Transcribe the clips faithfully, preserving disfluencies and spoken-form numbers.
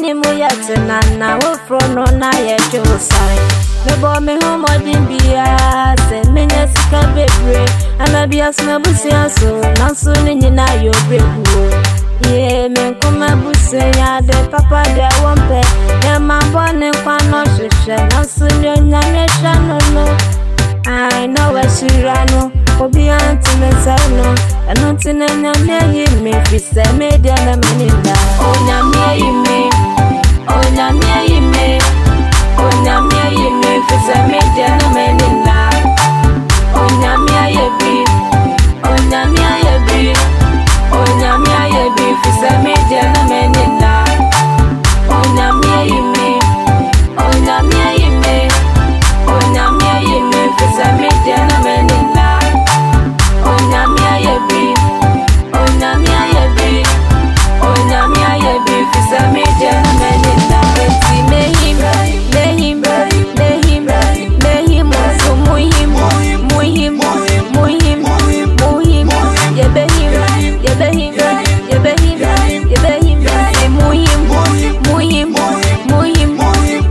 mu yet na wo fro no na ye chosare me bo me ho modin bia se me nya sika bebre anabia sna busia so na so ni nyina yo brebuo ye me kuma busia de papa de wompe e ma bone kwa no hwehwe na so nya me hwa no no I know I should run obi anti me say no eno tin nya me yi me fi se me de na me nda onya me yi me onya me yi me onya me yi me fi se me de na me nda onya me yi bi onya me yi bi onya me yi bi fi se me de na me nda onya me yi me onya me yi me onya me yi me fi se me de na me nda onya me yi bi onya me yi bi onya me yi bi fi se me de na me nda eti me him me him me him me him so mu him mu him mu him mu him ye be him ye be him ye be him ye be him mu him mu him mu him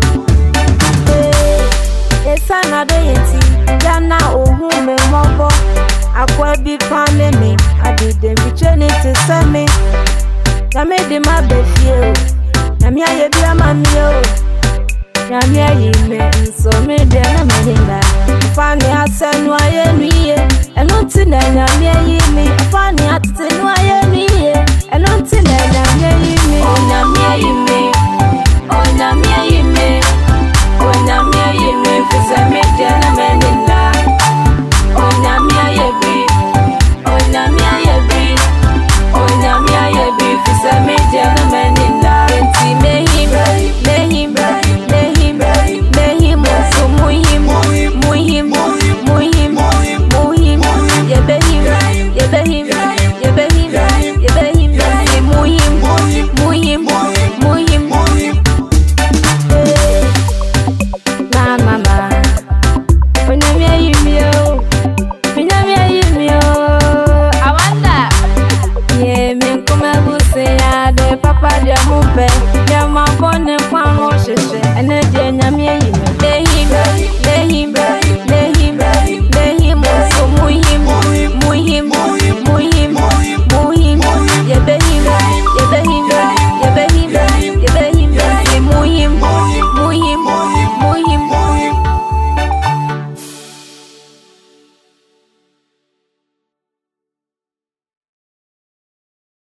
esa na do yenti dana ohu me mobo akwa bi pa me me adide bi cheni te se me na me de ma be fie o na me aye bi ama me o na me aye me so me de na me nda fa ni asenu aye nuye eno ti na na me aye me fa ni atenu aye nuye eno ti na na me aye me o na me aye me o na me